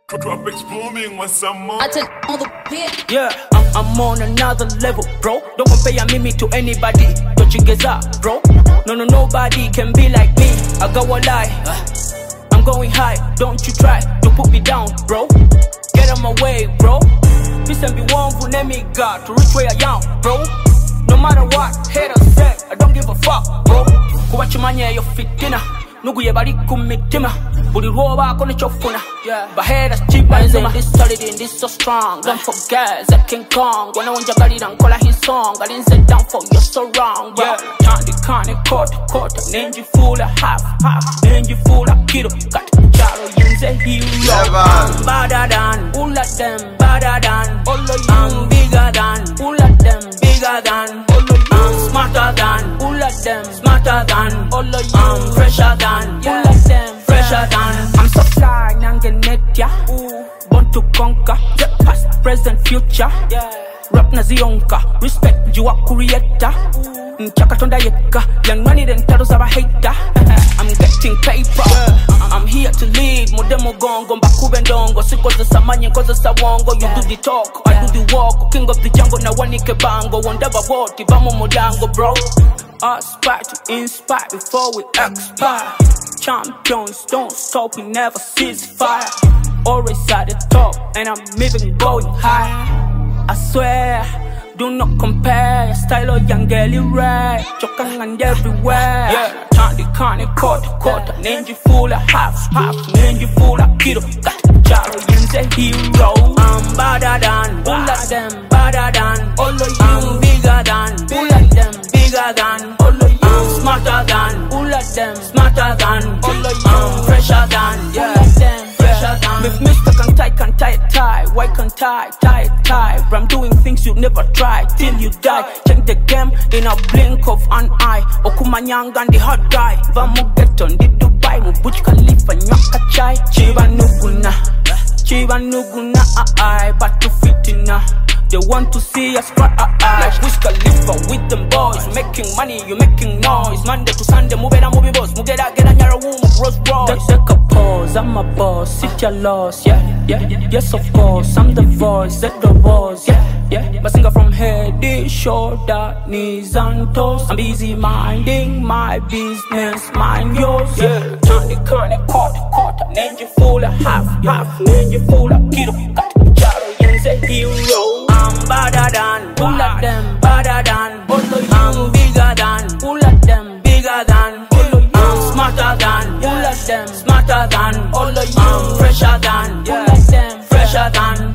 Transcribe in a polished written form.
Tropics booming with some more. I take all the bit. Yeah, I'm on another level, bro. Don't compare me to anybody. Don't you get up, bro? No, nobody can be like me. I got a lie. I'm going high. Don't you try to put me down, bro. Get on my way, bro. Peace and be one who name me God to reach where I am, bro. No matter what, haters say, I don't give a fuck, bro. Kuwachimanya yo fitina. Nuguye bari kumitima. Buri roba kone chofuna. But haters cheap and in this solid in this so strong. Don't forget that King Kong. When I want Jagari and call his song. I didn't sit down for you're so wrong, bro. Candy quarter. Ninja full of half. Ninja full of kilo. Got Charo Yunze hero. I'm better than all of them. Better than all of you. I'm bigger than all of them. Bigger than all of you. I'm smarter than all of them. Smarter than all of you. I'm fresher than all of them. Fresher than. I'm so fly, nangenetya. Born to conquer. Past, present, future. Rap na zionka. Respect you are creator. Chakatonda yeka. Young money then tell us about hater. I'm getting paper. I'm here to lead. Modemo gongo mbakube ndongo. Sikoza samanye koza sawongo. You do the talk, I do the walk. King of the jungle na wanike bango. Wondaba woti vamo modango, bro. Aspire to inspire before we expire. Champions don't stop, we never cease fire. Always at the top, and I'm even going high. I swear, do not compare. Style of young girly red, choking and everywhere. Candy quarter. Ninja full of half. Ninja full of kilo. Got Charo Yunze hero. I'm better than all of them. Better than all of you. I'm bigger than all of them. Bigger than all of you. I'm smarter than all of them. Smarter than all of you. I'm fresher than all of them. Fresher than. If Mr. can tie. Why can't tie? But I'm doing things you never try till you die. Check the game in a blink of an eye. Okumanyanga and the hot guy. Vamu get on the Dubai. Mubuj Khalifa nyaka chai. Chiba nuguna but to fitina. They want to see us cry. Like Wiz Khalifa with them boys. Making money, you making noise. Monday to Sunday, movie boss. Mugeda get a nyara womb, Rolls Royce. Take a pause, I'm a boss. Sit your loss, yeah. Yes, of course, I'm the voice, set the voice, yeah. My singer from head, shoulder, knees and toes. I'm busy minding my business, mind yours, yeah. Candy quarter. Ninja full of half. Ninja full of kilo. Got Charo Yunze hero. I'm better than all of them. Better than all of you. I'm bigger than all of them. Bigger than all of you. I'm smarter than all of them. Smarter than all of you. I'm fresher than all of them. Fresher than